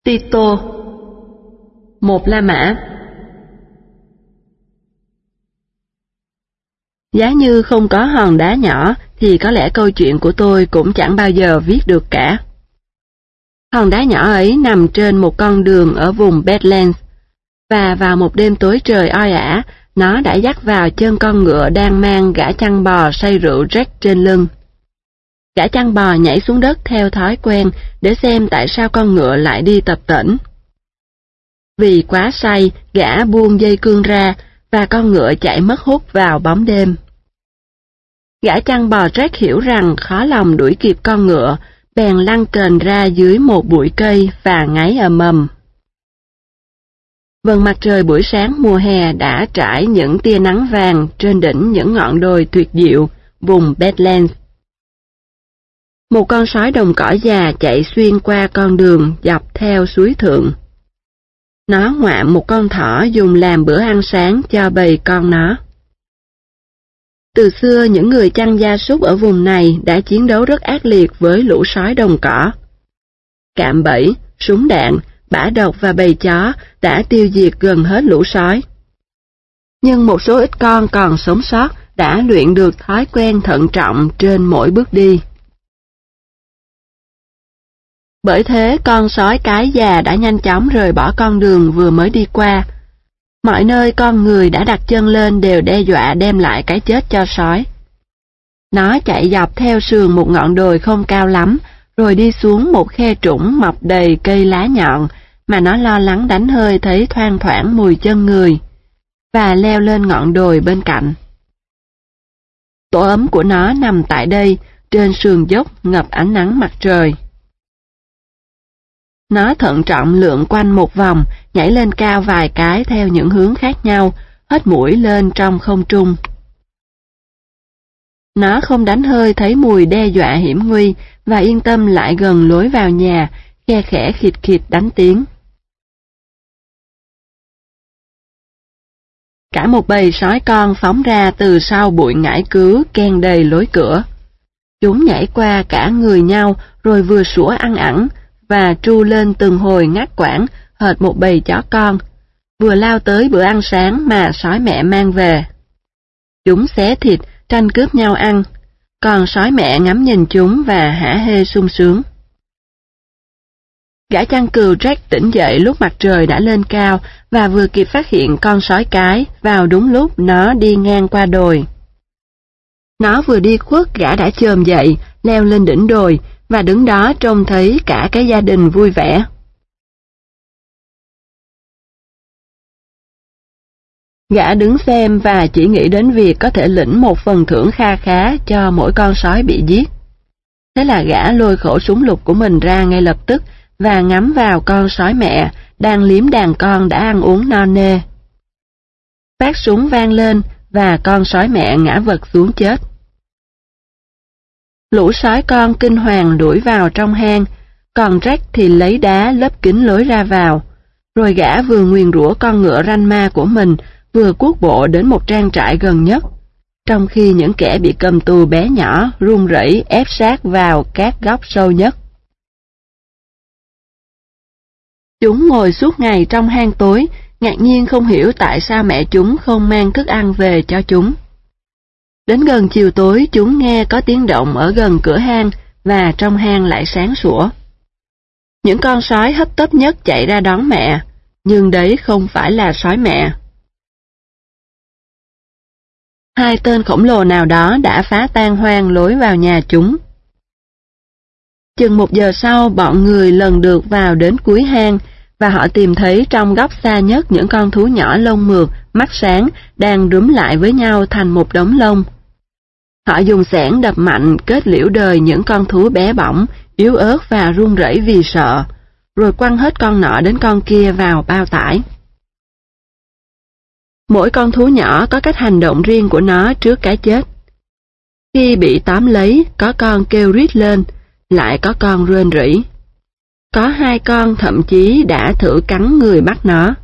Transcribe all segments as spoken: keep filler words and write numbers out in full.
Tito. Một La Mã. Giá như không có hòn đá nhỏ thì có lẽ câu chuyện của tôi cũng chẳng bao giờ viết được cả. Hòn đá nhỏ ấy nằm trên một con đường ở vùng Badlands, và vào một đêm tối trời oi ả, nó đã dắt vào chân con ngựa đang mang gã chăn bò say rượu Jack trên lưng. Gã chăn bò nhảy xuống đất theo thói quen để xem tại sao con ngựa lại đi tập tễnh. Vì quá say, gã buông dây cương ra, và con ngựa chạy mất hút vào bóng đêm. Gã chăn bò Jack hiểu rằng khó lòng đuổi kịp con ngựa, bèn lăn kềnh ra dưới một bụi cây và ngáy ầm ầm. Vầng mặt trời buổi sáng mùa hè đã trải những tia nắng vàng trên đỉnh những ngọn đồi tuyệt diệu, vùng Badlands. Một con sói đồng cỏ già chạy xuyên qua con đường dọc theo suối thượng. Nó ngoạm một con thỏ dùng làm bữa ăn sáng cho bầy con nó. Từ xưa, những người chăn gia súc ở vùng này đã chiến đấu rất ác liệt với lũ sói đồng cỏ. Cạm bẫy, súng đạn, bã độc và bầy chó đã tiêu diệt gần hết lũ sói. Nhưng một số ít con còn sống sót đã luyện được thói quen thận trọng trên mỗi bước đi. Bởi thế, con sói cái già đã nhanh chóng rời bỏ con đường vừa mới đi qua. Mọi nơi con người đã đặt chân lên đều đe dọa đem lại cái chết cho sói. Nó chạy dọc theo sườn một ngọn đồi không cao lắm, rồi đi xuống một khe trũng mọc đầy cây lá nhọn mà nó lo lắng đánh hơi thấy thoang thoảng mùi chân người, và leo lên ngọn đồi bên cạnh. Tổ ấm của nó nằm tại đây, trên sườn dốc ngập ánh nắng mặt trời. Nó thận trọng lượn quanh một vòng, nhảy lên cao vài cái theo những hướng khác nhau, hất mũi lên trong không trung. Nó không đánh hơi thấy mùi đe dọa hiểm nguy, và yên tâm lại gần lối vào nhà, khe khẽ khịt khịt đánh tiếng. Cả một bầy sói con phóng ra từ sau bụi ngải cứu ken đầy lối cửa. Chúng nhảy qua cả người nhau, rồi vừa sủa ăn ẳng, và tru lên từng hồi ngắt quãng hệt một bầy chó con, vừa lao tới bữa ăn sáng mà sói mẹ mang về. Chúng xé thịt, tranh cướp nhau ăn, còn sói mẹ ngắm nhìn chúng và hả hê sung sướng. Gã chăn cừu Jack tỉnh dậy lúc mặt trời đã lên cao và vừa kịp phát hiện con sói cái vào đúng lúc nó đi ngang qua đồi. Nó vừa đi khuất, gã đã chồm dậy, leo lên đỉnh đồi, và đứng đó trông thấy cả cái gia đình vui vẻ. Gã đứng xem và chỉ nghĩ đến việc có thể lĩnh một phần thưởng kha khá cho mỗi con sói bị giết. Thế là gã lôi khẩu súng lục của mình ra ngay lập tức và ngắm vào con sói mẹ đang liếm đàn con đã ăn uống no nê. Phát súng vang lên và con sói mẹ ngã vật xuống chết. Lũ sói con kinh hoàng đuổi vào trong hang, còn Jack thì lấy đá lấp kín lối ra vào, rồi gã vừa nguyền rủa con ngựa ranh ma của mình, vừa cuốc bộ đến một trang trại gần nhất, trong khi những kẻ bị cầm tù bé nhỏ run rẩy ép sát vào các góc sâu nhất. Chúng ngồi suốt ngày trong hang tối, ngạc nhiên không hiểu tại sao mẹ chúng không mang thức ăn về cho chúng. Đến gần chiều tối, chúng nghe có tiếng động ở gần cửa hang, và trong hang lại sáng sủa. Những con sói hấp tấp nhất chạy ra đón mẹ, nhưng đấy không phải là sói mẹ. Hai tên khổng lồ nào đó đã phá tan hoang lối vào nhà chúng. Chừng một giờ sau, bọn người lần được vào đến cuối hang, và họ tìm thấy trong góc xa nhất những con thú nhỏ lông mượt, mắt sáng, đang rúm lại với nhau thành một đống lông. Họ dùng xẻng đập mạnh kết liễu đời những con thú bé bỏng, yếu ớt và run rẩy vì sợ, rồi quăng hết con nọ đến con kia vào bao tải. Mỗi con thú nhỏ có cách hành động riêng của nó trước cái chết. Khi bị tóm lấy, có con kêu rít lên, lại có con rên rỉ. Có hai con thậm chí đã thử cắn người bắt nó.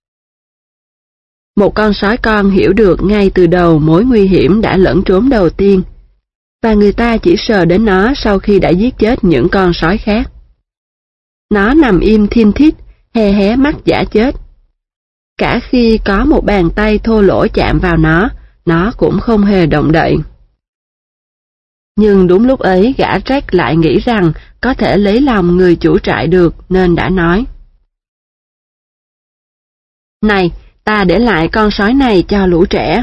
Một con sói con hiểu được ngay từ đầu mối nguy hiểm đã lẫn trốn đầu tiên, và người ta chỉ sờ đến nó sau khi đã giết chết những con sói khác. Nó nằm im thin thít, hé hé mắt giả chết. Cả khi có một bàn tay thô lỗ chạm vào nó, nó cũng không hề động đậy. Nhưng đúng lúc ấy gã Jack lại nghĩ rằng có thể lấy lòng người chủ trại được nên đã nói: "Này, ta để lại con sói này cho lũ trẻ."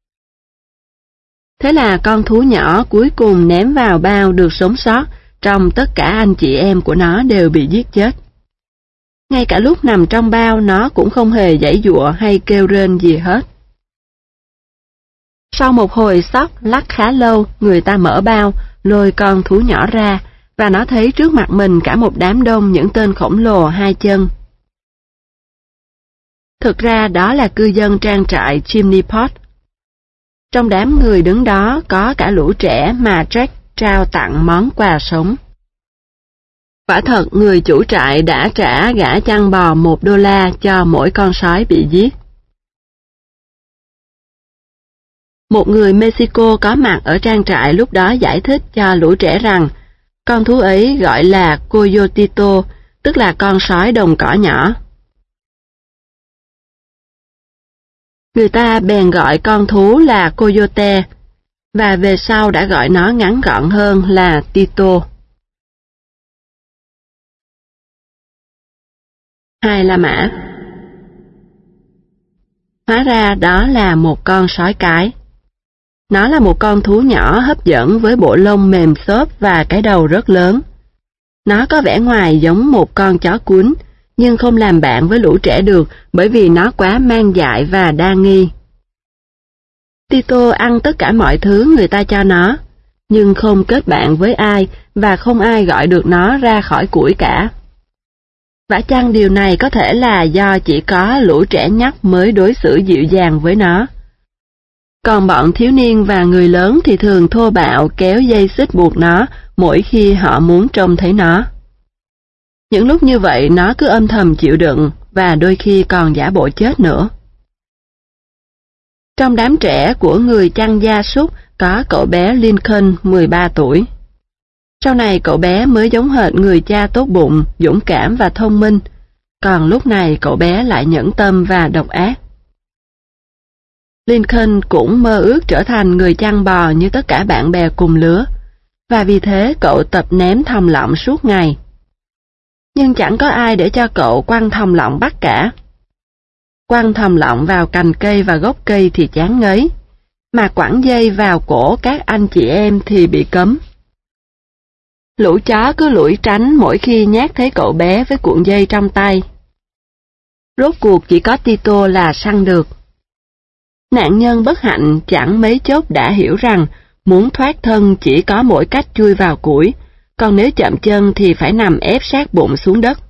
Thế là con thú nhỏ cuối cùng ném vào bao được sống sót, trong tất cả anh chị em của nó đều bị giết chết. Ngay cả lúc nằm trong bao nó cũng không hề giãy giụa hay kêu rên gì hết. Sau một hồi xóc lắc khá lâu, người ta mở bao, lôi con thú nhỏ ra, và nó thấy trước mặt mình cả một đám đông những tên khổng lồ hai chân. Thực ra đó là cư dân trang trại Chimney Pot. Trong đám người đứng đó có cả lũ trẻ mà Jack trao tặng món quà sống. Quả thật người chủ trại đã trả gã chăn bò một đô la cho mỗi con sói bị giết. Một người Mexico có mặt ở trang trại lúc đó giải thích cho lũ trẻ rằng con thú ấy gọi là Coyotito, tức là con sói đồng cỏ nhỏ. Người ta bèn gọi con thú là Coyote, và về sau đã gọi nó ngắn gọn hơn là Tito. Hai La Mã. Hóa ra đó là một con sói cái. Nó là một con thú nhỏ hấp dẫn với bộ lông mềm xốp và cái đầu rất lớn. Nó có vẻ ngoài giống một con chó cuốn, nhưng không làm bạn với lũ trẻ được bởi vì nó quá man dại và đa nghi. Tito ăn tất cả mọi thứ người ta cho nó, nhưng không kết bạn với ai và không ai gọi được nó ra khỏi củi cả. Vả chăng điều này có thể là do chỉ có lũ trẻ nhóc mới đối xử dịu dàng với nó. Còn bọn thiếu niên và người lớn thì thường thô bạo kéo dây xích buộc nó mỗi khi họ muốn trông thấy nó. Những lúc như vậy nó cứ âm thầm chịu đựng và đôi khi còn giả bộ chết nữa. Trong đám trẻ của người chăn gia súc có cậu bé Lincoln mười ba tuổi. Sau này cậu bé mới giống hệt người cha tốt bụng, dũng cảm và thông minh, còn lúc này cậu bé lại nhẫn tâm và độc ác. Lincoln cũng mơ ước trở thành người chăn bò như tất cả bạn bè cùng lứa, và vì thế cậu tập ném thòng lọng suốt ngày. Nhưng chẳng có ai để cho cậu quăng thòng lọng bắt cả. Quăng thòng lọng vào cành cây và gốc cây thì chán ngấy, mà quẳng dây vào cổ các anh chị em thì bị cấm. Lũ chó cứ lủi tránh mỗi khi nhát thấy cậu bé với cuộn dây trong tay. Rốt cuộc chỉ có Tito là săn được. Nạn nhân bất hạnh chẳng mấy chốc đã hiểu rằng muốn thoát thân chỉ có mỗi cách chui vào củi, còn nếu chậm chân thì phải nằm ép sát bụng xuống đất.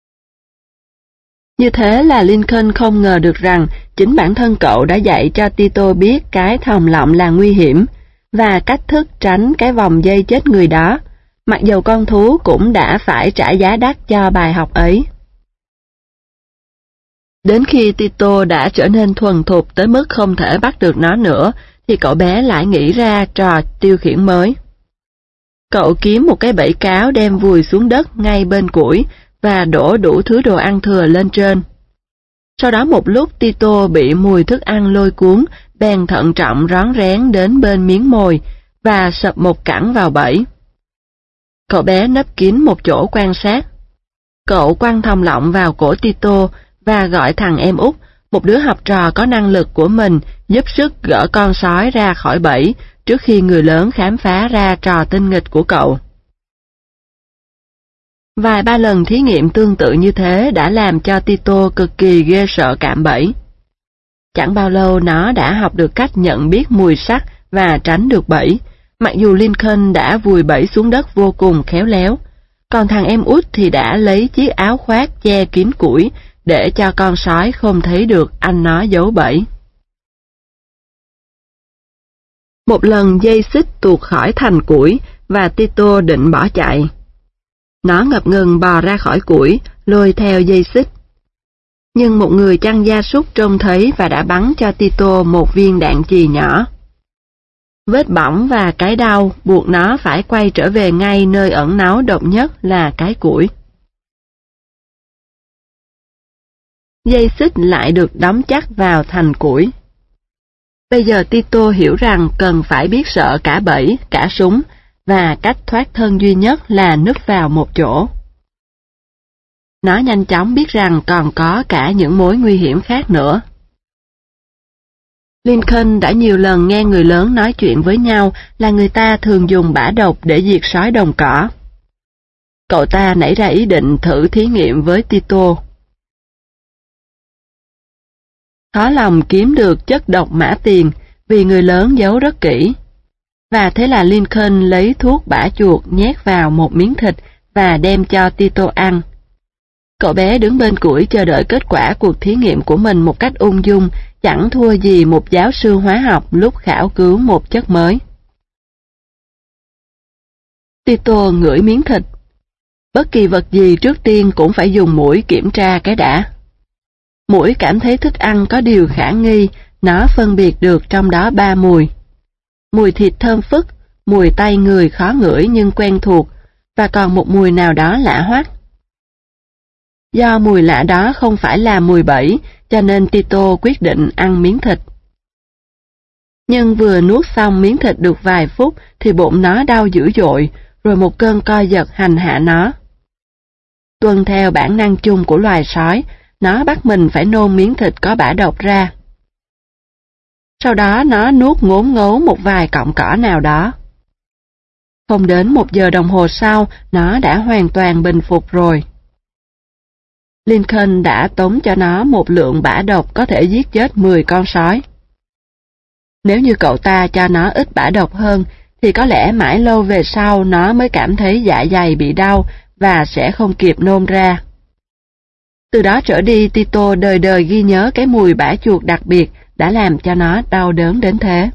Như thế là Lincoln không ngờ được rằng chính bản thân cậu đã dạy cho Tito biết cái thòng lọng là nguy hiểm, và cách thức tránh cái vòng dây chết người đó, mặc dầu con thú cũng đã phải trả giá đắt cho bài học ấy. Đến khi Tito đã trở nên thuần thục tới mức không thể bắt được nó nữa, thì cậu bé lại nghĩ ra trò tiêu khiển mới. Cậu kiếm một cái bẫy cáo đem vùi xuống đất ngay bên củi và đổ đủ thứ đồ ăn thừa lên trên. Sau đó một lúc Tito bị mùi thức ăn lôi cuốn, bèn thận trọng rón rén đến bên miếng mồi và sập một cẳng vào bẫy. Cậu bé nấp kín một chỗ quan sát. Cậu quăng thòng lọng vào cổ Tito và gọi thằng em út, một đứa học trò có năng lực của mình, giúp sức gỡ con sói ra khỏi bẫy trước khi người lớn khám phá ra trò tinh nghịch của cậu. Vài ba lần thí nghiệm tương tự như thế đã làm cho Tito cực kỳ ghê sợ cạm bẫy. Chẳng bao lâu nó đã học được cách nhận biết mùi sắc và tránh được bẫy, mặc dù Lincoln đã vùi bẫy xuống đất vô cùng khéo léo, còn thằng em út thì đã lấy chiếc áo khoác che kín củi để cho con sói không thấy được anh nó giấu bẫy. Một lần dây xích tuột khỏi thành củi và Tito định bỏ chạy. Nó ngập ngừng bò ra khỏi củi, lôi theo dây xích. Nhưng một người chăn gia súc trông thấy và đã bắn cho Tito một viên đạn chì nhỏ. Vết bỏng và cái đau buộc nó phải quay trở về ngay nơi ẩn náu độc nhất là cái củi. dây xích lại được đóng chắc vào thành củi. Bây giờ Tito hiểu rằng cần phải biết sợ cả bẫy, cả súng, và cách thoát thân duy nhất là núp vào một chỗ. Nó nhanh chóng biết rằng còn có cả những mối nguy hiểm khác nữa. Lincoln đã nhiều lần nghe người lớn nói chuyện với nhau là người ta thường dùng bã độc để diệt sói đồng cỏ. Cậu ta nảy ra ý định thử thí nghiệm với Tito. Khó lòng kiếm được chất độc mã tiền vì người lớn giấu rất kỹ. Và thế là Lincoln lấy thuốc bã chuột nhét vào một miếng thịt và đem cho Tito ăn. Cậu bé đứng bên củi chờ đợi kết quả cuộc thí nghiệm của mình một cách ung dung, chẳng thua gì một giáo sư hóa học lúc khảo cứu một chất mới. Tito ngửi miếng thịt. Bất kỳ vật gì trước tiên cũng phải dùng mũi kiểm tra cái đã. Mũi cảm thấy thức ăn có điều khả nghi, nó phân biệt được trong đó ba mùi. Mùi thịt thơm phức, mùi tay người khó ngửi nhưng quen thuộc, và còn một mùi nào đó lạ hoắc. Do mùi lạ đó không phải là mùi bẫy, cho nên Tito quyết định ăn miếng thịt. Nhưng vừa nuốt xong miếng thịt được vài phút thì bụng nó đau dữ dội, rồi một cơn co giật hành hạ nó. Tuân theo bản năng chung của loài sói, nó bắt mình phải nôn miếng thịt có bã độc ra. Sau đó nó nuốt ngốn ngấu một vài cọng cỏ nào đó. Không đến một giờ đồng hồ sau, nó đã hoàn toàn bình phục rồi. Lincoln đã tống cho nó một lượng bã độc có thể giết chết mười con sói. Nếu như cậu ta cho nó ít bã độc hơn, thì có lẽ mãi lâu về sau nó mới cảm thấy dạ dày bị đau và sẽ không kịp nôn ra. Từ đó trở đi, Tito đời đời ghi nhớ cái mùi bã chuột đặc biệt đã làm cho nó đau đớn đến thế.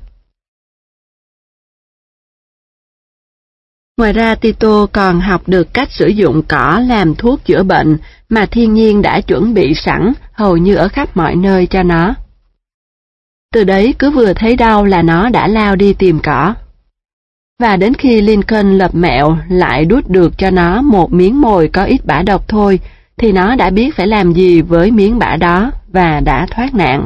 Ngoài ra, Tito còn học được cách sử dụng cỏ làm thuốc chữa bệnh mà thiên nhiên đã chuẩn bị sẵn hầu như ở khắp mọi nơi cho nó. Từ đấy cứ vừa thấy đau là nó đã lao đi tìm cỏ. Và đến khi Lincoln lập mẹo lại đút được cho nó một miếng mồi có ít bã độc thôi, thì nó đã biết phải làm gì với miếng bã đó và đã thoát nạn.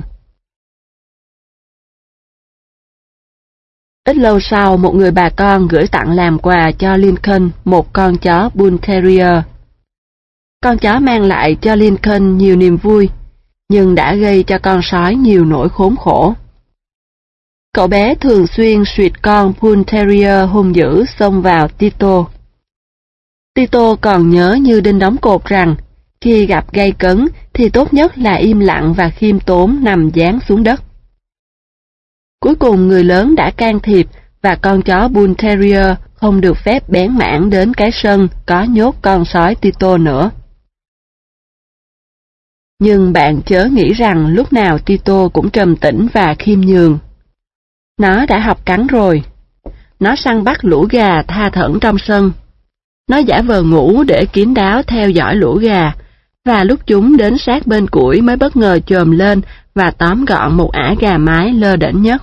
Ít lâu sau, một người bà con gửi tặng làm quà cho Lincoln một con chó Bull Terrier. Con chó mang lại cho Lincoln nhiều niềm vui, nhưng đã gây cho con sói nhiều nỗi khốn khổ. Cậu bé thường xuyên suyệt con Bull Terrier hung dữ xông vào Tito. Tito còn nhớ như đinh đóng cột rằng, khi gặp gay cấn thì tốt nhất là im lặng và khiêm tốn nằm dán xuống đất. Cuối cùng người lớn đã can thiệp và con chó Bull Terrier không được phép bén mảng đến cái sân có nhốt con sói Tito nữa. Nhưng bạn chớ nghĩ rằng lúc nào Tito cũng trầm tĩnh và khiêm nhường. Nó đã học cắn rồi. Nó săn bắt lũ gà tha thẩn trong sân. Nó giả vờ ngủ để kín đáo theo dõi lũ gà, và lúc chúng đến sát bên củi mới bất ngờ chồm lên và tóm gọn một ả gà mái lơ đễnh nhất.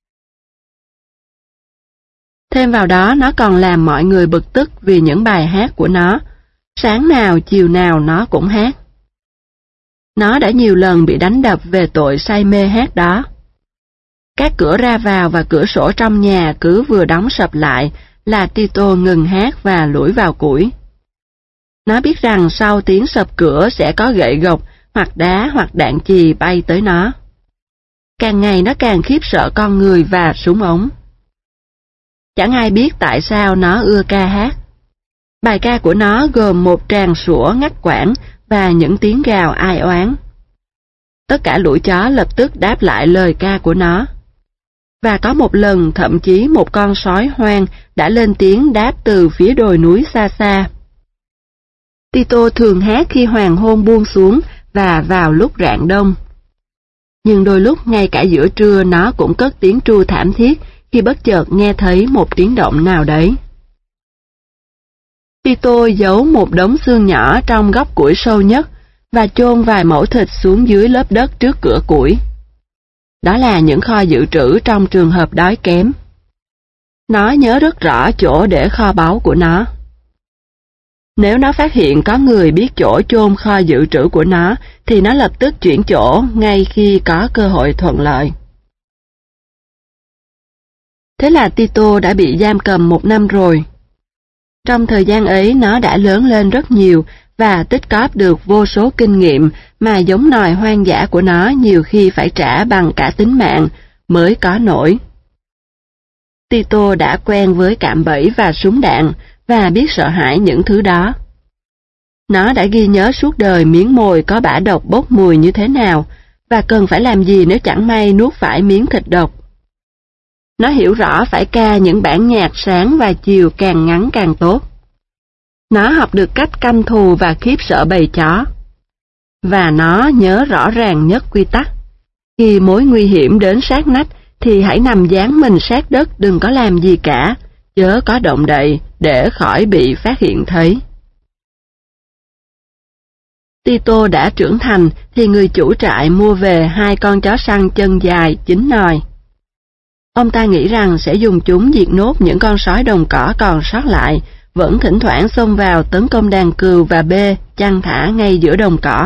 Thêm vào đó, nó còn làm mọi người bực tức vì những bài hát của nó. Sáng nào chiều nào nó cũng hát. Nó đã nhiều lần bị đánh đập về tội say mê hát đó. Các cửa ra vào và cửa sổ trong nhà cứ vừa đóng sập lại là Tito ngừng hát và lủi vào củi. Nó biết rằng sau tiếng sập cửa sẽ có gậy gộc hoặc đá hoặc đạn chì bay tới nó. Càng ngày nó càng khiếp sợ con người và súng ống. Chẳng ai biết tại sao nó ưa ca hát. Bài ca của nó gồm một tràng sủa ngắt quãng và những tiếng gào ai oán. Tất cả lũ chó lập tức đáp lại lời ca của nó. Và có một lần thậm chí một con sói hoang đã lên tiếng đáp từ phía đồi núi xa xa. Tito thường hát khi hoàng hôn buông xuống và vào lúc rạng đông. Nhưng đôi lúc ngay cả giữa trưa nó cũng cất tiếng tru thảm thiết khi bất chợt nghe thấy một tiếng động nào đấy. Tito giấu một đống xương nhỏ trong góc củi sâu nhất và chôn vài mẩu thịt xuống dưới lớp đất trước cửa củi. Đó là những kho dự trữ trong trường hợp đói kém. Nó nhớ rất rõ chỗ để kho báu của nó. Nếu nó phát hiện có người biết chỗ chôn kho dự trữ của nó, thì nó lập tức chuyển chỗ ngay khi có cơ hội thuận lợi. Thế là Tito đã bị giam cầm một năm rồi. Trong thời gian ấy nó đã lớn lên rất nhiều và tích cóp được vô số kinh nghiệm mà giống nòi hoang dã của nó nhiều khi phải trả bằng cả tính mạng mới có nổi. Tito đã quen với cạm bẫy và súng đạn và biết sợ hãi những thứ đó. Nó đã ghi nhớ suốt đời miếng mồi có bã độc bốc mùi như thế nào và cần phải làm gì nếu chẳng may nuốt phải miếng thịt độc. Nó hiểu rõ phải ca những bản nhạc sáng và chiều càng ngắn càng tốt. Nó học được cách căm thù và khiếp sợ bầy chó. Và nó nhớ rõ ràng nhất quy tắc. Khi mối nguy hiểm đến sát nách thì hãy nằm dán mình sát đất, đừng có làm gì cả, chớ có động đậy để khỏi bị phát hiện thấy. Tito đã trưởng thành thì người chủ trại mua về hai con chó săn chân dài chín nòi. Ông ta nghĩ rằng sẽ dùng chúng diệt nốt những con sói đồng cỏ còn sót lại, vẫn thỉnh thoảng xông vào tấn công đàn cừu và bê chăn thả ngay giữa đồng cỏ.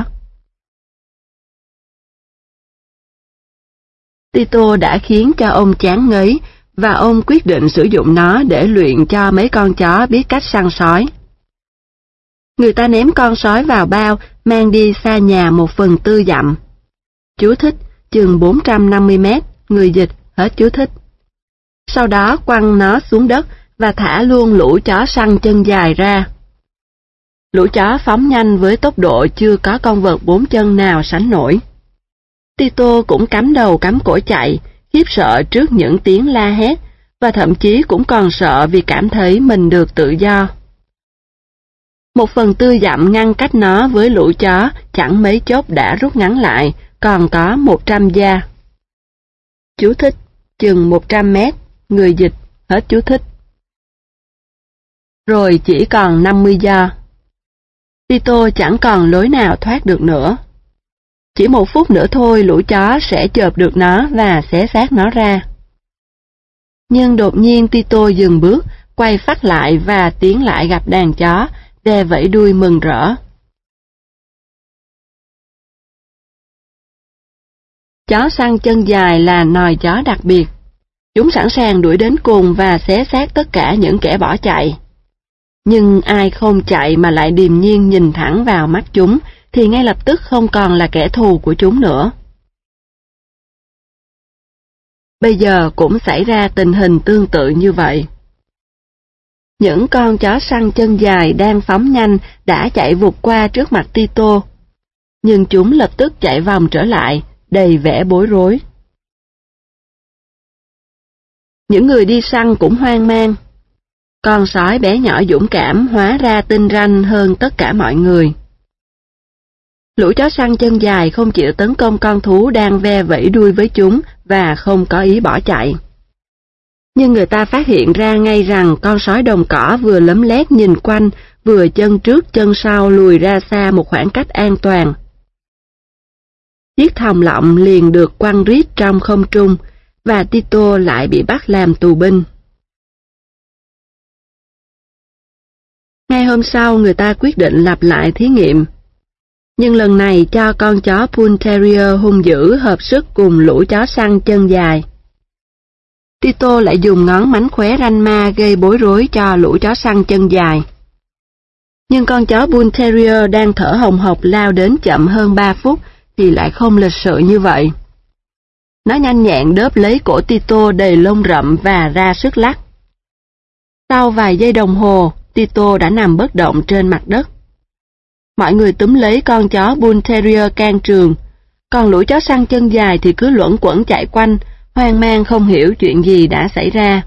Tito đã khiến cho ông chán ngấy, và ông quyết định sử dụng nó để luyện cho mấy con chó biết cách săn sói. Người ta ném con sói vào bao, mang đi xa nhà một phần tư dặm. Chú thích, chừng bốn trăm năm mươi mét, người dịch, hết chú thích. Sau đó quăng nó xuống đất và thả luôn lũ chó săn chân dài ra. Lũ chó phóng nhanh với tốc độ chưa có con vật bốn chân nào sánh nổi. Tito cũng cắm đầu cắm cổ chạy, khiếp sợ trước những tiếng la hét, và thậm chí cũng còn sợ vì cảm thấy mình được tự do. Một phần tư dặm ngăn cách nó với lũ chó chẳng mấy chốc đã rút ngắn lại, còn có một trăm gia. Chú thích, chừng một trăm mét, người dịch, hết chú thích. Rồi chỉ còn năm mươi gia. Tito chẳng còn lối nào thoát được nữa. Chỉ một phút nữa thôi lũ chó sẽ chộp được nó và xé xác nó ra. Nhưng đột nhiên Tito dừng bước, quay phắt lại và tiến lại gặp đàn chó, ve vẫy đuôi mừng rỡ. Chó săn chân dài là nòi chó đặc biệt. Chúng sẵn sàng đuổi đến cùng và xé xác tất cả những kẻ bỏ chạy. Nhưng ai không chạy mà lại điềm nhiên nhìn thẳng vào mắt chúng, thì ngay lập tức không còn là kẻ thù của chúng nữa. Bây giờ cũng xảy ra tình hình tương tự như vậy. Những con chó săn chân dài đang phóng nhanh đã chạy vụt qua trước mặt Tito, nhưng chúng lập tức chạy vòng trở lại, đầy vẻ bối rối. Những người đi săn cũng hoang mang. Con sói bé nhỏ dũng cảm hóa ra tinh ranh hơn tất cả mọi người. Lũ chó săn chân dài không chịu tấn công con thú đang ve vẫy đuôi với chúng và không có ý bỏ chạy. Nhưng người ta phát hiện ra ngay rằng con sói đồng cỏ vừa lấm lét nhìn quanh, vừa chân trước chân sau lùi ra xa một khoảng cách an toàn. Chiếc thòng lọng liền được quăng rít trong không trung, và Tito lại bị bắt làm tù binh. Ngay hôm sau người ta quyết định lặp lại thí nghiệm. Nhưng lần này cho con chó Bull Terrier hung dữ hợp sức cùng lũ chó săn chân dài. Tito lại dùng ngón mánh khóe ranh ma gây bối rối cho lũ chó săn chân dài. Nhưng con chó Bull Terrier đang thở hồng hộc lao đến chậm hơn ba phút thì lại không lịch sự như vậy. Nó nhanh nhẹn đớp lấy cổ Tito đầy lông rậm và ra sức lắc. Sau vài giây đồng hồ, Tito đã nằm bất động trên mặt đất. Mọi người túm lấy con chó Bull Terrier can trường, còn lũ chó săn chân dài thì cứ luẩn quẩn chạy quanh, hoang mang không hiểu chuyện gì đã xảy ra.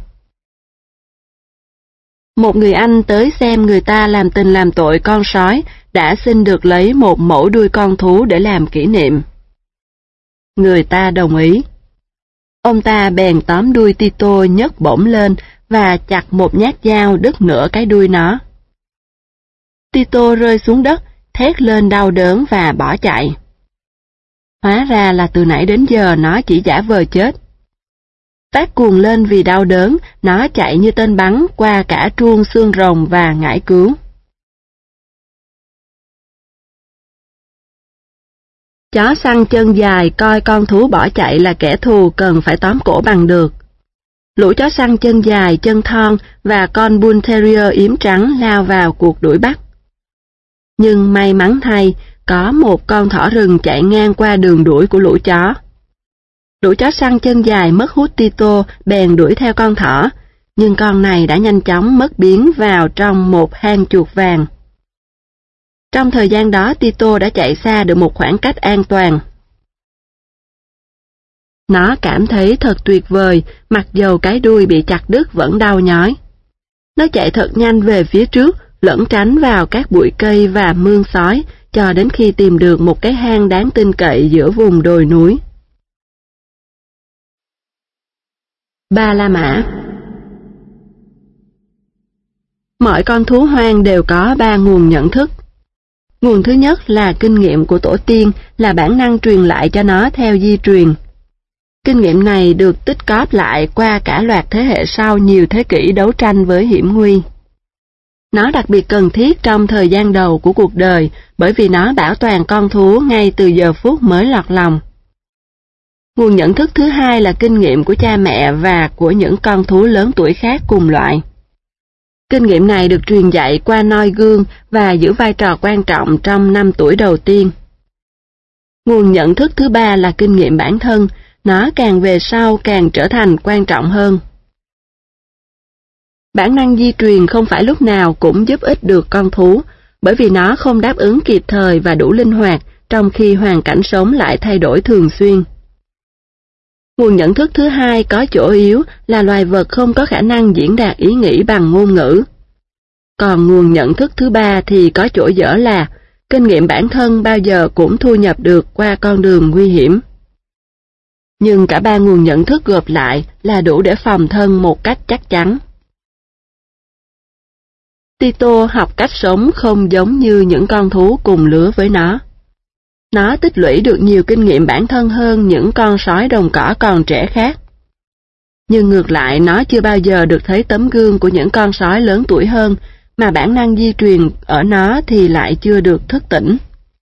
Một người Anh tới xem người ta làm tình làm tội con sói đã xin được lấy một mẫu đuôi con thú để làm kỷ niệm. Người ta đồng ý. Ông ta bèn tóm đuôi Tito nhấc bổng lên và chặt một nhát dao đứt nửa cái đuôi nó. Tito rơi xuống đất, thét lên đau đớn và bỏ chạy. Hóa ra là từ nãy đến giờ nó chỉ giả vờ chết. Phát cuồng lên vì đau đớn, nó chạy như tên bắn qua cả truông xương rồng và ngải cứu. Chó săn chân dài coi con thú bỏ chạy là kẻ thù cần phải tóm cổ bằng được. Lũ chó săn chân dài, chân thon và con Bull Terrier yếm trắng lao vào cuộc đuổi bắt. Nhưng may mắn thay, có một con thỏ rừng chạy ngang qua đường đuổi của lũ chó. Lũ chó săn chân dài mất hút Tito bèn đuổi theo con thỏ, nhưng con này đã nhanh chóng mất biến vào trong một hang chuột vàng. Trong thời gian đó, Tito đã chạy xa được một khoảng cách an toàn. Nó cảm thấy thật tuyệt vời, mặc dầu cái đuôi bị chặt đứt vẫn đau nhói. Nó chạy thật nhanh về phía trước, lẩn tránh vào các bụi cây và mương sói, cho đến khi tìm được một cái hang đáng tin cậy giữa vùng đồi núi. Ba La Mã. Mọi con thú hoang đều có ba nguồn nhận thức. Nguồn thứ nhất là kinh nghiệm của tổ tiên, là bản năng truyền lại cho nó theo di truyền. Kinh nghiệm này được tích cóp lại qua cả loạt thế hệ sau nhiều thế kỷ đấu tranh với hiểm nguy. Nó đặc biệt cần thiết trong thời gian đầu của cuộc đời, bởi vì nó bảo toàn con thú ngay từ giờ phút mới lọt lòng. Nguồn nhận thức thứ hai là kinh nghiệm của cha mẹ và của những con thú lớn tuổi khác cùng loại. Kinh nghiệm này được truyền dạy qua noi gương và giữ vai trò quan trọng trong năm tuổi đầu tiên. Nguồn nhận thức thứ ba là kinh nghiệm bản thân, nó càng về sau càng trở thành quan trọng hơn. Bản năng di truyền không phải lúc nào cũng giúp ích được con thú, bởi vì nó không đáp ứng kịp thời và đủ linh hoạt, trong khi hoàn cảnh sống lại thay đổi thường xuyên. Nguồn nhận thức thứ hai có chỗ yếu là loài vật không có khả năng diễn đạt ý nghĩ bằng ngôn ngữ. Còn nguồn nhận thức thứ ba thì có chỗ dở là kinh nghiệm bản thân bao giờ cũng thu nhập được qua con đường nguy hiểm. Nhưng cả ba nguồn nhận thức gộp lại là đủ để phòng thân một cách chắc chắn. Tito học cách sống không giống như những con thú cùng lứa với nó. Nó tích lũy được nhiều kinh nghiệm bản thân hơn những con sói đồng cỏ còn trẻ khác. Nhưng ngược lại, nó chưa bao giờ được thấy tấm gương của những con sói lớn tuổi hơn, mà bản năng di truyền ở nó thì lại chưa được thức tỉnh.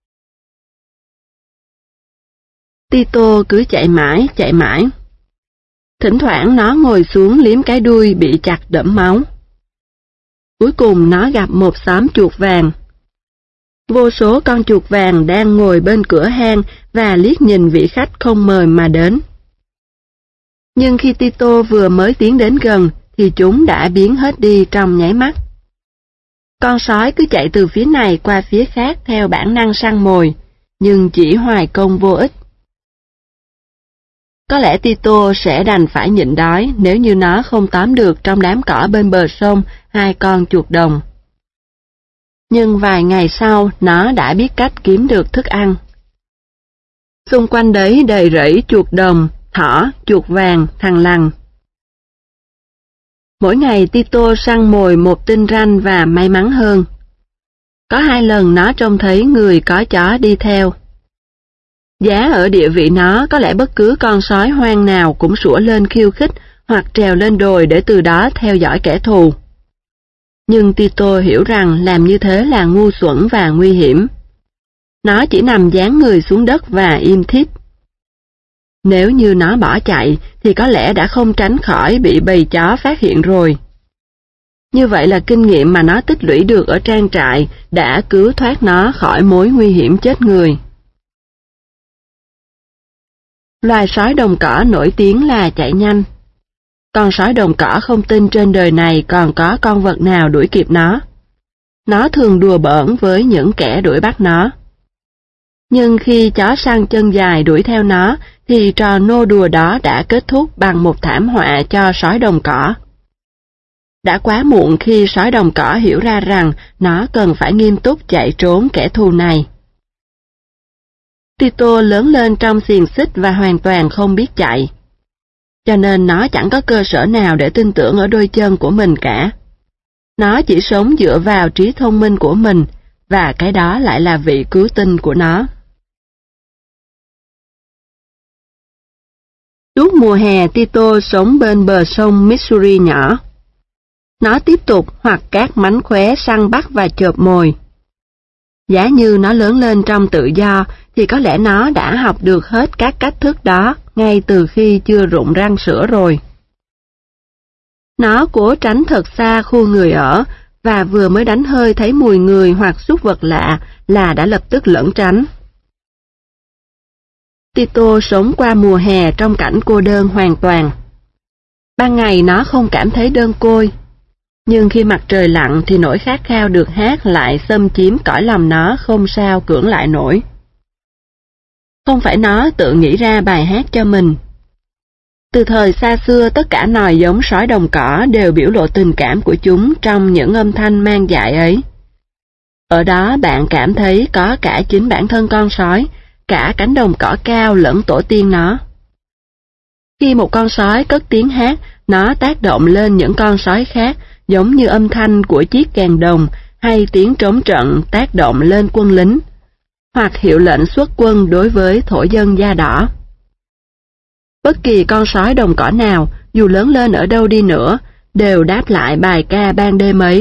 Tito cứ chạy mãi, chạy mãi. Thỉnh thoảng nó ngồi xuống liếm cái đuôi bị chặt đẫm máu. Cuối cùng nó gặp một xóm chuột vàng. Vô số con chuột vàng đang ngồi bên cửa hang và liếc nhìn vị khách không mời mà đến. Nhưng khi Tito vừa mới tiến đến gần, thì chúng đã biến hết đi trong nháy mắt. Con sói cứ chạy từ phía này qua phía khác theo bản năng săn mồi, nhưng chỉ hoài công vô ích. Có lẽ Tito sẽ đành phải nhịn đói nếu như nó không tóm được trong đám cỏ bên bờ sông hai con chuột đồng. Nhưng vài ngày sau, nó đã biết cách kiếm được thức ăn. Xung quanh đấy đầy rẫy chuột đồng, thỏ, chuột vàng, thằn lằn. Mỗi ngày Tito săn mồi một tinh ranh và may mắn hơn. Có hai lần nó trông thấy người có chó đi theo. Giá ở địa vị nó, có lẽ bất cứ con sói hoang nào cũng sủa lên khiêu khích hoặc trèo lên đồi để từ đó theo dõi kẻ thù. Nhưng Tito hiểu rằng làm như thế là ngu xuẩn và nguy hiểm. Nó chỉ nằm dán người xuống đất và im thít. Nếu như nó bỏ chạy thì có lẽ đã không tránh khỏi bị bầy chó phát hiện rồi. Như vậy là kinh nghiệm mà nó tích lũy được ở trang trại đã cứu thoát nó khỏi mối nguy hiểm chết người. Loài sói đồng cỏ nổi tiếng là chạy nhanh. Con sói đồng cỏ không tin trên đời này còn có con vật nào đuổi kịp nó. Nó thường đùa bỡn với những kẻ đuổi bắt nó. Nhưng khi chó săn chân dài đuổi theo nó, thì trò nô đùa đó đã kết thúc bằng một thảm họa cho sói đồng cỏ. Đã quá muộn khi sói đồng cỏ hiểu ra rằng nó cần phải nghiêm túc chạy trốn kẻ thù này. Tito lớn lên trong xiềng xích và hoàn toàn không biết chạy. Cho nên nó chẳng có cơ sở nào để tin tưởng ở đôi chân của mình cả. Nó chỉ sống dựa vào trí thông minh của mình, và cái đó lại là vị cứu tinh của nó. Suốt mùa hè, Tito sống bên bờ sông Missouri nhỏ. Nó tiếp tục hoặc các mánh khóe săn bắt và chộp mồi. Giá như nó lớn lên trong tự do, thì có lẽ nó đã học được hết các cách thức đó ngay từ khi chưa rụng răng sữa rồi. Nó cố tránh thật xa khu người ở, và vừa mới đánh hơi thấy mùi người hoặc súc vật lạ là đã lập tức lẩn tránh. Tito sống qua mùa hè trong cảnh cô đơn hoàn toàn. Ban ngày nó không cảm thấy đơn côi, nhưng khi mặt trời lặn thì nỗi khát khao được hát lại xâm chiếm cõi lòng nó không sao cưỡng lại nổi. Không phải nó tự nghĩ ra bài hát cho mình. Từ thời xa xưa, tất cả nòi giống sói đồng cỏ đều biểu lộ tình cảm của chúng trong những âm thanh mang dại ấy. Ở đó bạn cảm thấy có cả chính bản thân con sói, cả cánh đồng cỏ cao lẫn tổ tiên nó. Khi một con sói cất tiếng hát, nó tác động lên những con sói khác, giống như âm thanh của chiếc kèn đồng hay tiếng trống trận tác động lên quân lính, hoặc hiệu lệnh xuất quân đối với thổ dân da đỏ. Bất kỳ con sói đồng cỏ nào, dù lớn lên ở đâu đi nữa, đều đáp lại bài ca ban đêm ấy.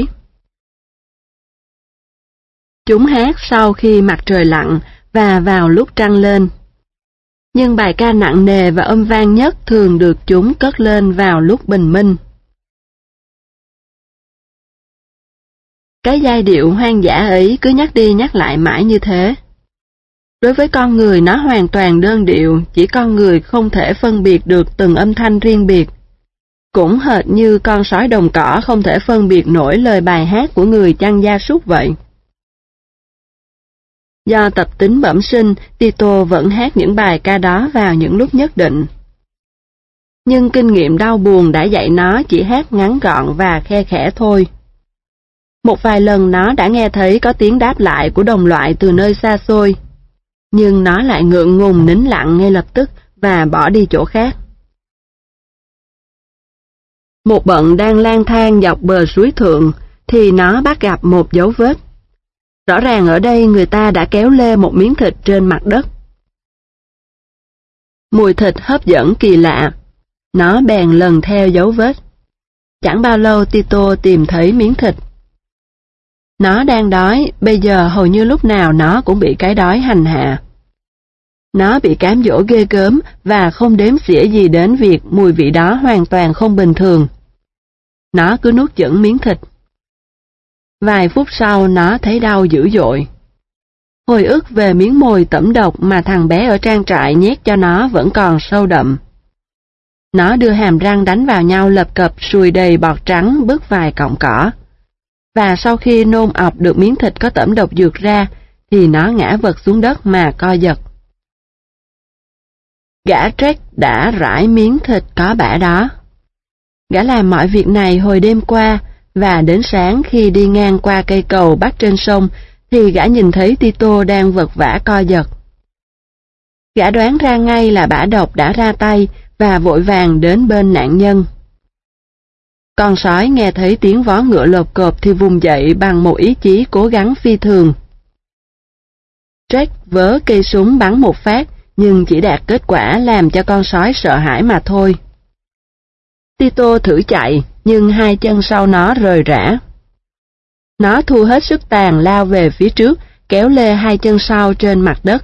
Chúng hát sau khi mặt trời lặn và vào lúc trăng lên. Nhưng bài ca nặng nề và âm vang nhất thường được chúng cất lên vào lúc bình minh. Cái giai điệu hoang dã ấy cứ nhắc đi nhắc lại mãi như thế. Đối với con người nó hoàn toàn đơn điệu, chỉ con người không thể phân biệt được từng âm thanh riêng biệt. Cũng hệt như con sói đồng cỏ không thể phân biệt nổi lời bài hát của người chăn gia súc vậy. Do tập tính bẩm sinh, Tito vẫn hát những bài ca đó vào những lúc nhất định. Nhưng kinh nghiệm đau buồn đã dạy nó chỉ hát ngắn gọn và khe khẽ thôi. Một vài lần nó đã nghe thấy có tiếng đáp lại của đồng loại từ nơi xa xôi, nhưng nó lại ngượng ngùng nín lặng ngay lập tức và bỏ đi chỗ khác. Một bận đang lang thang dọc bờ suối thượng, thì nó bắt gặp một dấu vết. Rõ ràng ở đây người ta đã kéo lê một miếng thịt trên mặt đất. Mùi thịt hấp dẫn kỳ lạ, nó bèn lần theo dấu vết. Chẳng bao lâu Tito tìm thấy miếng thịt. Nó đang đói, bây giờ hầu như lúc nào nó cũng bị cái đói hành hạ. Nó bị cám dỗ ghê gớm và không đếm xỉa gì đến việc mùi vị đó hoàn toàn không bình thường. Nó cứ nuốt chửng miếng thịt. Vài phút sau nó thấy đau dữ dội. Hồi ức về miếng mồi tẩm độc mà thằng bé ở trang trại nhét cho nó vẫn còn sâu đậm. Nó đưa hàm răng đánh vào nhau lập cập sùi đầy bọt trắng bước vài cọng cỏ. Và sau khi nôn ọc được miếng thịt có tẩm độc dược ra, thì nó ngã vật xuống đất mà co giật. Gã Jack đã rải miếng thịt có bã đó. Gã làm mọi việc này hồi đêm qua, và đến sáng khi đi ngang qua cây cầu bắc trên sông, thì gã nhìn thấy Tito đang vật vã co giật. Gã đoán ra ngay là bã độc đã ra tay, và vội vàng đến bên nạn nhân. Con sói nghe thấy tiếng vó ngựa lộp cộp thì vùng dậy bằng một ý chí cố gắng phi thường. Jack vớ cây súng bắn một phát, nhưng chỉ đạt kết quả làm cho con sói sợ hãi mà thôi. Tito thử chạy, nhưng hai chân sau nó rời rã. Nó thu hết sức tàn lao về phía trước, kéo lê hai chân sau trên mặt đất.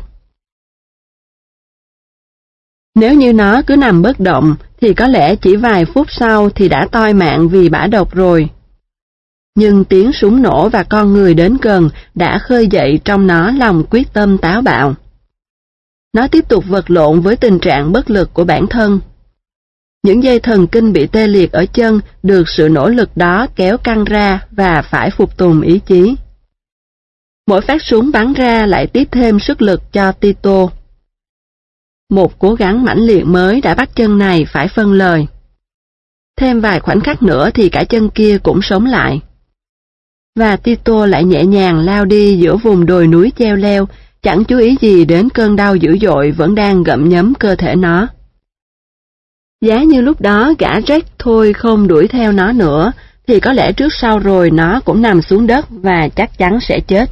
Nếu như nó cứ nằm bất động, thì có lẽ chỉ vài phút sau thì đã toi mạng vì bã độc rồi. Nhưng tiếng súng nổ và con người đến gần đã khơi dậy trong nó lòng quyết tâm táo bạo. Nó tiếp tục vật lộn với tình trạng bất lực của bản thân. Những dây thần kinh bị tê liệt ở chân được sự nỗ lực đó kéo căng ra và phải phục tùng ý chí. Mỗi phát súng bắn ra lại tiếp thêm sức lực cho Tito. Một cố gắng mãnh liệt mới đã bắt chân này phải phân lời. Thêm vài khoảnh khắc nữa thì cả chân kia cũng sống lại. Và Tito lại nhẹ nhàng lao đi giữa vùng đồi núi cheo leo, chẳng chú ý gì đến cơn đau dữ dội vẫn đang gặm nhấm cơ thể nó. Giá như lúc đó gã Jack thôi không đuổi theo nó nữa, thì có lẽ trước sau rồi nó cũng nằm xuống đất và chắc chắn sẽ chết.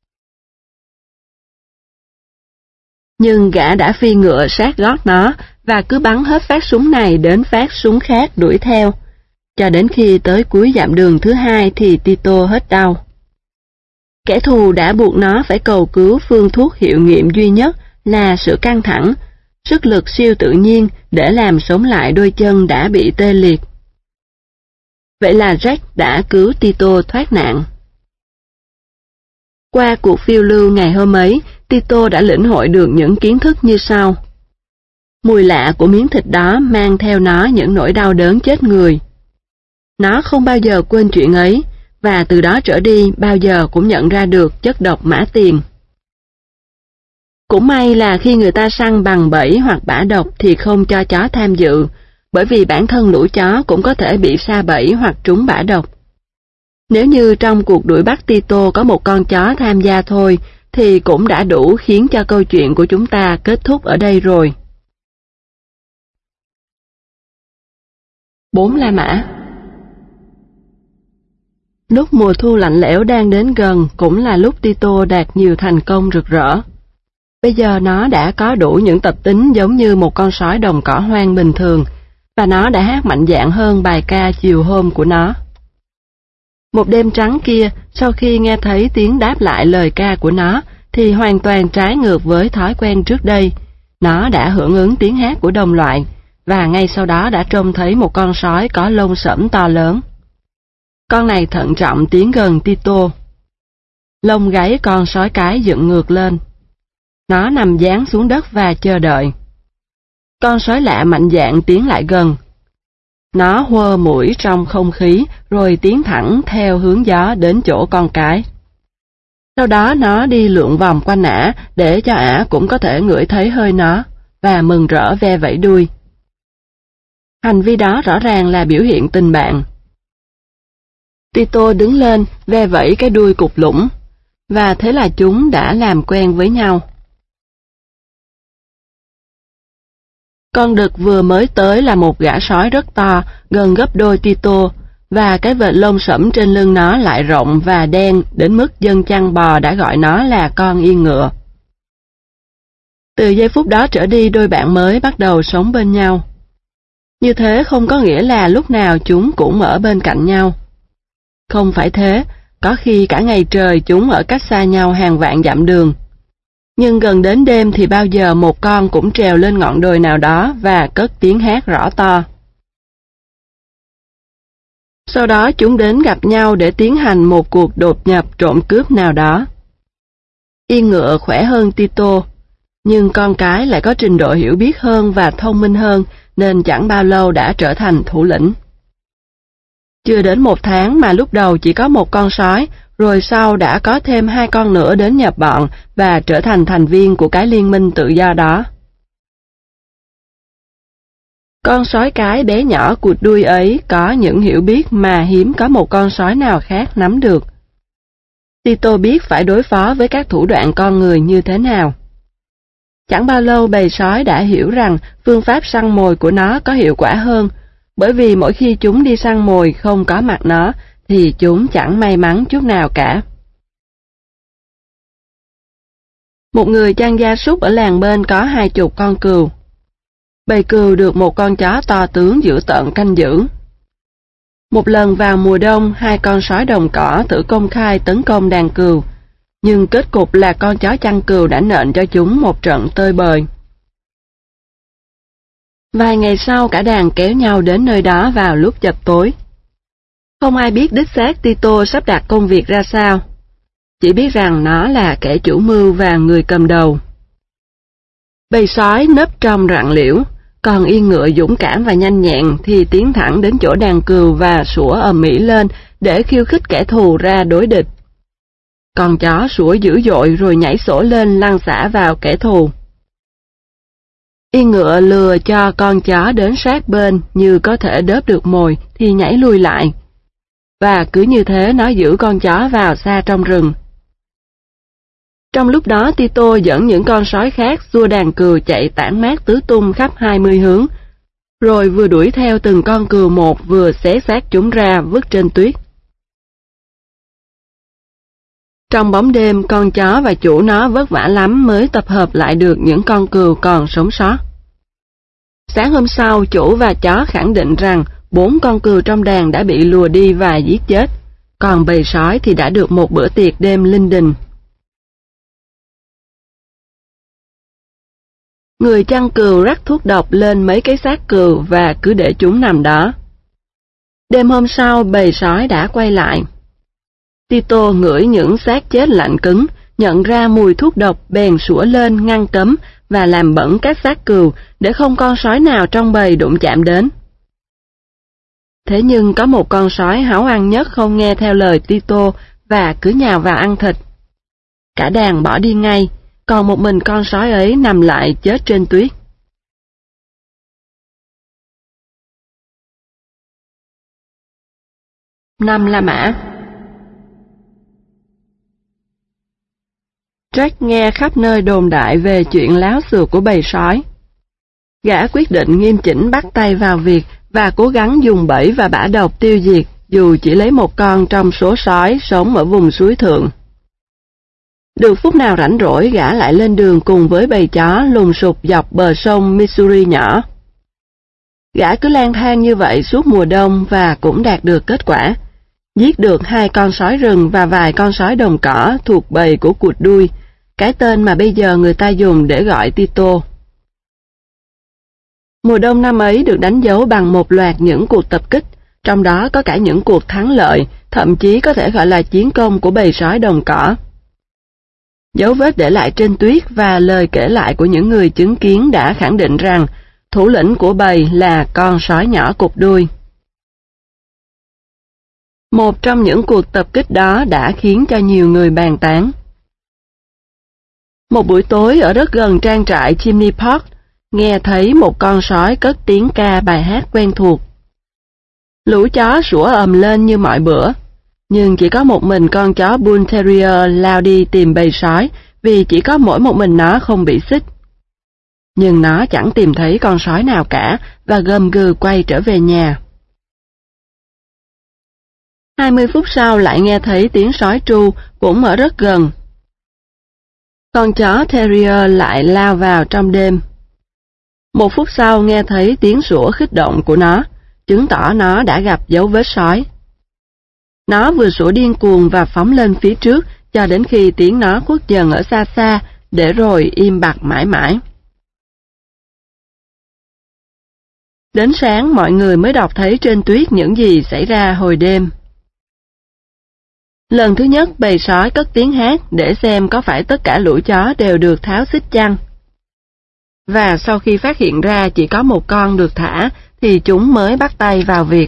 Nhưng gã đã phi ngựa sát gót nó và cứ bắn hết phát súng này đến phát súng khác đuổi theo, cho đến khi tới cuối dặm đường thứ hai thì Tito hết đau. Kẻ thù đã buộc nó phải cầu cứu phương thuốc hiệu nghiệm duy nhất là sự căng thẳng, sức lực siêu tự nhiên để làm sống lại đôi chân đã bị tê liệt. Vậy là Jack đã cứu Tito thoát nạn. Qua cuộc phiêu lưu ngày hôm ấy, Tito đã lĩnh hội được những kiến thức như sau. Mùi lạ của miếng thịt đó mang theo nó những nỗi đau đớn chết người. Nó không bao giờ quên chuyện ấy, và từ đó trở đi bao giờ cũng nhận ra được chất độc mã tiền. Cũng may là khi người ta săn bằng bẫy hoặc bã độc thì không cho chó tham dự, bởi vì bản thân lũ chó cũng có thể bị sa bẫy hoặc trúng bã độc. Nếu như trong cuộc đuổi bắt Tito có một con chó tham gia thôi, thì cũng đã đủ khiến cho câu chuyện của chúng ta kết thúc ở đây rồi. Bốn La Mã. Lúc mùa thu lạnh lẽo đang đến gần cũng là lúc Tito đạt nhiều thành công rực rỡ. Bây giờ nó đã có đủ những tập tính giống như một con sói đồng cỏ hoang bình thường, và nó đã hát mạnh dạn hơn bài ca chiều hôm của nó. Một đêm trắng kia, sau khi nghe thấy tiếng đáp lại lời ca của nó, thì hoàn toàn trái ngược với thói quen trước đây. Nó đã hưởng ứng tiếng hát của đồng loại, và ngay sau đó đã trông thấy một con sói có lông sẫm to lớn. Con này thận trọng tiến gần Tito. Lông gáy con sói cái dựng ngược lên. Nó nằm dán xuống đất và chờ đợi. Con sói lạ mạnh dạn tiến lại gần. Nó huơ mũi trong không khí rồi tiến thẳng theo hướng gió đến chỗ con cái. Sau đó nó đi lượn vòng quanh ả để cho ả cũng có thể ngửi thấy hơi nó, và mừng rỡ ve vẫy đuôi. Hành vi đó rõ ràng là biểu hiện tình bạn. Tito đứng lên ve vẫy cái đuôi cụp lũng, và thế là chúng đã làm quen với nhau. Con đực vừa mới tới là một gã sói rất to, gần gấp đôi Tito, và cái vệt lông sẫm trên lưng nó lại rộng và đen đến mức dân chăn bò đã gọi nó là con yên ngựa. Từ giây phút đó trở đi đôi bạn mới bắt đầu sống bên nhau. Như thế không có nghĩa là lúc nào chúng cũng ở bên cạnh nhau. Không phải thế, có khi cả ngày trời chúng ở cách xa nhau hàng vạn dặm đường. Nhưng gần đến đêm thì bao giờ một con cũng trèo lên ngọn đồi nào đó và cất tiếng hát rõ to. Sau đó chúng đến gặp nhau để tiến hành một cuộc đột nhập trộm cướp nào đó. Yên ngựa khỏe hơn Tito, nhưng con cái lại có trình độ hiểu biết hơn và thông minh hơn nên chẳng bao lâu đã trở thành thủ lĩnh. Chưa đến một tháng mà lúc đầu chỉ có một con sói, rồi sau đã có thêm hai con nữa đến nhập bọn và trở thành thành viên của cái liên minh tự do đó. Con sói cái bé nhỏ cụt đuôi ấy có những hiểu biết mà hiếm có một con sói nào khác nắm được. Tito biết phải đối phó với các thủ đoạn con người như thế nào. Chẳng bao lâu bầy sói đã hiểu rằng phương pháp săn mồi của nó có hiệu quả hơn, bởi vì mỗi khi chúng đi săn mồi không có mặt nó, thì chúng chẳng may mắn chút nào cả. Một người chăn gia súc ở làng bên có hai chục con cừu. Bầy cừu được một con chó to tướng dữ tợn canh giữ. Một lần vào mùa đông, hai con sói đồng cỏ thử công khai tấn công đàn cừu, nhưng kết cục là con chó chăn cừu đã nện cho chúng một trận tơi bời. Vài ngày sau cả đàn kéo nhau đến nơi đó vào lúc chập tối. Không ai biết đích xác Tito sắp đặt công việc ra sao, chỉ biết rằng nó là kẻ chủ mưu và người cầm đầu. Bầy sói nấp trong rặng liễu, còn yên ngựa dũng cảm và nhanh nhẹn thì tiến thẳng đến chỗ đàn cừu và sủa ầm ĩ lên để khiêu khích kẻ thù ra đối địch. Con chó sủa dữ dội rồi nhảy sổ lên lăn xả vào kẻ thù. Yên ngựa lừa cho con chó đến sát bên như có thể đớp được mồi thì nhảy lui lại. Và cứ như thế nó giữ con chó vào xa trong rừng. Trong lúc đó Tito dẫn những con sói khác xua đàn cừu chạy tản mát tứ tung khắp hai mươi hướng, rồi vừa đuổi theo từng con cừu một vừa xé xác chúng ra vứt trên tuyết. Trong bóng đêm con chó và chủ nó vất vả lắm mới tập hợp lại được những con cừu còn sống sót. Sáng hôm sau chủ và chó khẳng định rằng bốn con cừu trong đàn đã bị lùa đi và giết chết, còn bầy sói thì đã được một bữa tiệc đêm linh đình. Người chăn cừu rắc thuốc độc lên mấy cái xác cừu và cứ để chúng nằm đó. Đêm hôm sau, bầy sói đã quay lại. Tito ngửi những xác chết lạnh cứng, nhận ra mùi thuốc độc bèn sủa lên ngăn cấm và làm bẩn các xác cừu để không con sói nào trong bầy đụng chạm đến. Thế nhưng có một con sói háo ăn nhất không nghe theo lời Tito và cứ nhào vào ăn thịt. Cả đàn bỏ đi ngay, còn một mình con sói ấy nằm lại chết trên tuyết. Năm La Mã. Jack nghe khắp nơi đồn đại về chuyện láo xược của bầy sói. Gã quyết định nghiêm chỉnh bắt tay vào việc và cố gắng dùng bẫy và bã độc tiêu diệt, dù chỉ lấy một con trong số sói sống ở vùng suối thượng. Được phút nào rảnh rỗi, gã lại lên đường cùng với bầy chó lùng sục dọc bờ sông Missouri nhỏ. Gã cứ lang thang như vậy suốt mùa đông và cũng đạt được kết quả. Giết được hai con sói rừng và vài con sói đồng cỏ thuộc bầy của cụt đuôi, cái tên mà bây giờ người ta dùng để gọi Tito. Mùa đông năm ấy được đánh dấu bằng một loạt những cuộc tập kích, trong đó có cả những cuộc thắng lợi, thậm chí có thể gọi là chiến công của bầy sói đồng cỏ. Dấu vết để lại trên tuyết và lời kể lại của những người chứng kiến đã khẳng định rằng thủ lĩnh của bầy là con sói nhỏ cụt đuôi. Một trong những cuộc tập kích đó đã khiến cho nhiều người bàn tán. Một buổi tối ở rất gần trang trại Chimney Park, nghe thấy một con sói cất tiếng ca bài hát quen thuộc. Lũ chó sủa ầm lên như mọi bữa, nhưng chỉ có một mình con chó Bull Terrier lao đi tìm bầy sói vì chỉ có mỗi một mình nó không bị xích. Nhưng nó chẳng tìm thấy con sói nào cả và gầm gừ quay trở về nhà. Hai mươi phút sau lại nghe thấy tiếng sói tru cũng ở rất gần. Con chó Terrier lại lao vào trong đêm. Một phút sau nghe thấy tiếng sủa khích động của nó, chứng tỏ nó đã gặp dấu vết sói. Nó vừa sủa điên cuồng và phóng lên phía trước cho đến khi tiếng nó khuất dần ở xa xa, để rồi im bặt mãi mãi. Đến sáng mọi người mới đọc thấy trên tuyết những gì xảy ra hồi đêm. Lần thứ nhất bầy sói cất tiếng hát để xem có phải tất cả lũ chó đều được tháo xích chăng. Và sau khi phát hiện ra chỉ có một con được thả thì chúng mới bắt tay vào việc.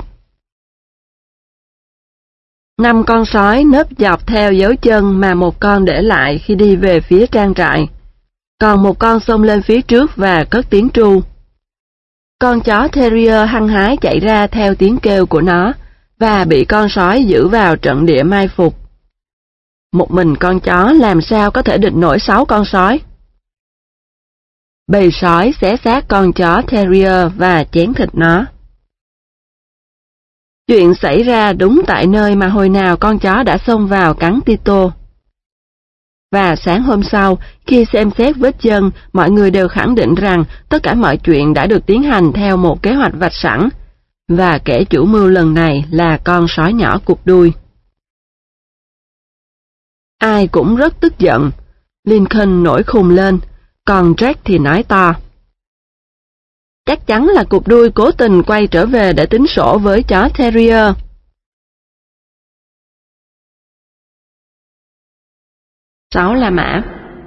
Năm con sói nấp dọc theo dấu chân mà một con để lại khi đi về phía trang trại. Còn một con xông lên phía trước và cất tiếng tru. Con chó Terrier hăng hái chạy ra theo tiếng kêu của nó và bị con sói giữ vào trận địa mai phục. Một mình con chó làm sao có thể địch nổi sáu con sói. Bầy sói xé xác con chó Terrier và chén thịt nó. Chuyện xảy ra đúng tại nơi mà hồi nào con chó đã xông vào cắn Tito. Và sáng hôm sau, khi xem xét vết chân, mọi người đều khẳng định rằng tất cả mọi chuyện đã được tiến hành theo một kế hoạch vạch sẵn, và kẻ chủ mưu lần này là con sói nhỏ cụt đuôi. Ai cũng rất tức giận. Lincoln nổi khùng lên, còn Jack thì nói to. Chắc chắn là cụt đuôi cố tình quay trở về để tính sổ với chó Terrier. Sáu La Mã.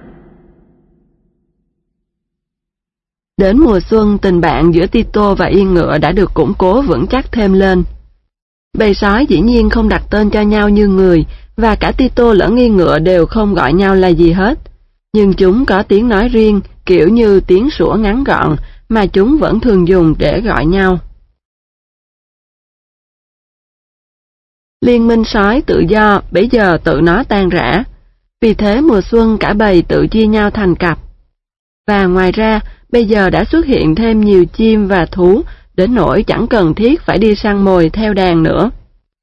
Đến mùa xuân, tình bạn giữa Tito và Yên Ngựa đã được củng cố vững chắc thêm lên. Bầy sói dĩ nhiên không đặt tên cho nhau như người, và cả Tito lẫn Yên Ngựa đều không gọi nhau là gì hết. Nhưng chúng có tiếng nói riêng, kiểu như tiếng sủa ngắn gọn, mà chúng vẫn thường dùng để gọi nhau. Liên minh sói tự do bấy giờ tự nó tan rã, vì thế mùa xuân cả bầy tự chia nhau thành cặp. Và ngoài ra, bây giờ đã xuất hiện thêm nhiều chim và thú, đến nỗi chẳng cần thiết phải đi săn mồi theo đàn nữa.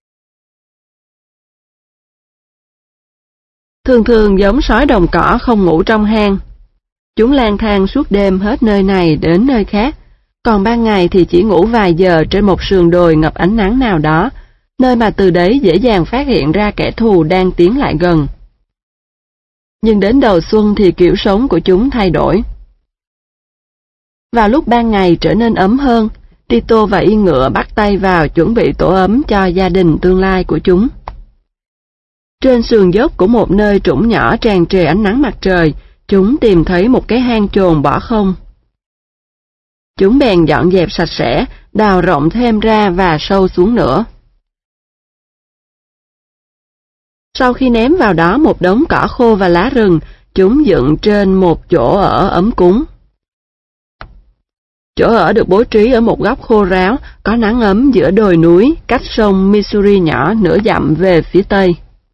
Thường thường giống sói đồng cỏ không ngủ trong hang. Chúng lang thang suốt đêm hết nơi này đến nơi khác, còn ban ngày thì chỉ ngủ vài giờ trên một sườn đồi ngập ánh nắng nào đó, nơi mà từ đấy dễ dàng phát hiện ra kẻ thù đang tiến lại gần. Nhưng đến đầu xuân thì kiểu sống của chúng thay đổi. Vào lúc ban ngày trở nên ấm hơn, Tito và Yên Ngựa bắt tay vào chuẩn bị tổ ấm cho gia đình tương lai của chúng. Trên sườn dốc của một nơi trũng nhỏ tràn trề ánh nắng mặt trời, chúng tìm thấy một cái hang chồn bỏ không. Chúng bèn dọn dẹp sạch sẽ, đào rộng thêm ra và sâu xuống nữa. Sau khi ném vào đó một đống cỏ khô và lá rừng, chúng dựng trên một chỗ ở ấm cúng. Chỗ ở được bố trí ở một góc khô ráo, có nắng ấm giữa đồi núi, cách sông Missouri nhỏ nửa dặm về phía tây.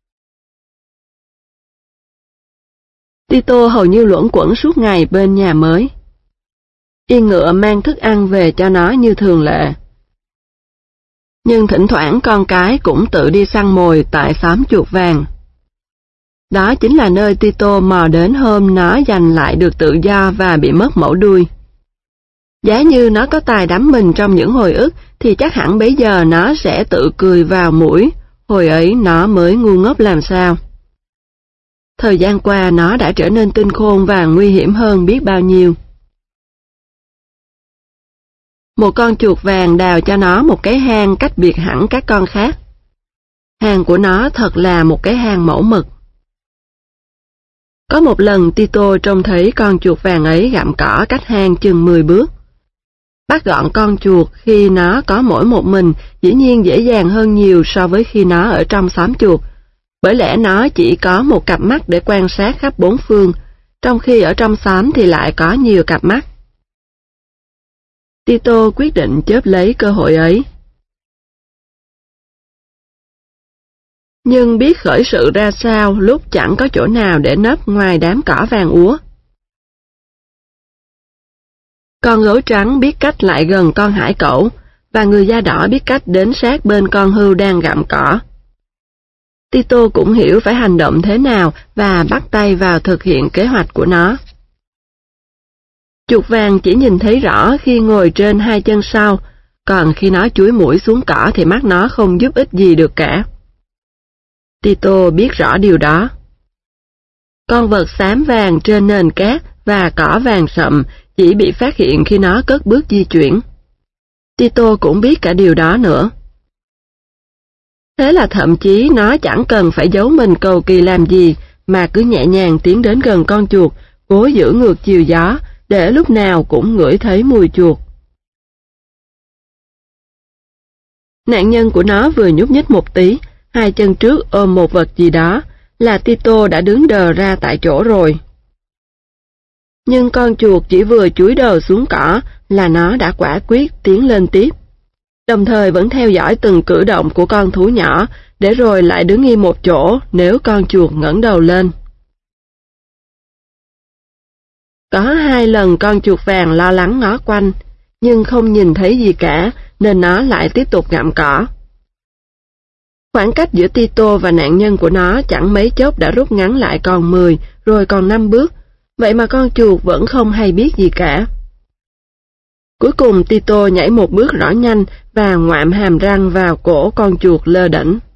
Tito hầu như luẩn quẩn suốt ngày bên nhà mới. Yên Ngựa mang thức ăn về cho nó như thường lệ. Nhưng thỉnh thoảng con cái cũng tự đi săn mồi tại xóm chuột vàng. Đó chính là nơi Tito mò đến hôm nó giành lại được tự do và bị mất mẩu đuôi. Giá như nó có tài đắm mình trong những hồi ức thì chắc hẳn bấy giờ nó sẽ tự cười vào mũi, hồi ấy nó mới ngu ngốc làm sao. Thời gian qua nó đã trở nên tinh khôn và nguy hiểm hơn biết bao nhiêu. Một con chuột vàng đào cho nó một cái hang cách biệt hẳn các con khác. Hang của nó thật là một cái hang mẫu mực. Có một lần Tito trông thấy con chuột vàng ấy gặm cỏ cách hang chừng mười bước. Bắt gọn con chuột khi nó có mỗi một mình dĩ nhiên dễ dàng hơn nhiều so với khi nó ở trong xóm chuột, bởi lẽ nó chỉ có một cặp mắt để quan sát khắp bốn phương, trong khi ở trong xóm thì lại có nhiều cặp mắt. Tito quyết định chớp lấy cơ hội ấy. Nhưng biết khởi sự ra sao lúc chẳng có chỗ nào để nấp ngoài đám cỏ vàng úa. Con gấu trắng biết cách lại gần con hải cẩu, và người da đỏ biết cách đến sát bên con hươu đang gặm cỏ. Tito cũng hiểu phải hành động thế nào và bắt tay vào thực hiện kế hoạch của nó. Chuột vàng chỉ nhìn thấy rõ khi ngồi trên hai chân sau, còn khi nó chúi mũi xuống cỏ thì mắt nó không giúp ích gì được cả. Tito biết rõ điều đó. Con vật xám vàng trên nền cát và cỏ vàng sậm chỉ bị phát hiện khi nó cất bước di chuyển. Tito cũng biết cả điều đó nữa. Thế là thậm chí nó chẳng cần phải giấu mình cầu kỳ làm gì, mà cứ nhẹ nhàng tiến đến gần con chuột, cố giữ ngược chiều gió, để lúc nào cũng ngửi thấy mùi chuột. Nạn nhân của nó vừa nhúc nhích một tí, hai chân trước ôm một vật gì đó, là Tito đã đứng đờ ra tại chỗ rồi. Nhưng con chuột chỉ vừa chúi đầu xuống cỏ là nó đã quả quyết tiến lên tiếp, đồng thời vẫn theo dõi từng cử động của con thú nhỏ, để rồi lại đứng yên một chỗ nếu con chuột ngẩng đầu lên. Có hai lần con chuột vàng lo lắng ngó quanh, nhưng không nhìn thấy gì cả, nên nó lại tiếp tục gặm cỏ. Khoảng cách giữa Tito và nạn nhân của nó chẳng mấy chốc đã rút ngắn lại còn mười, rồi còn năm bước, vậy mà con chuột vẫn không hay biết gì cả. Cuối cùng Tito nhảy một bước rõ nhanh và ngoạm hàm răng vào cổ con chuột lơ đễnh.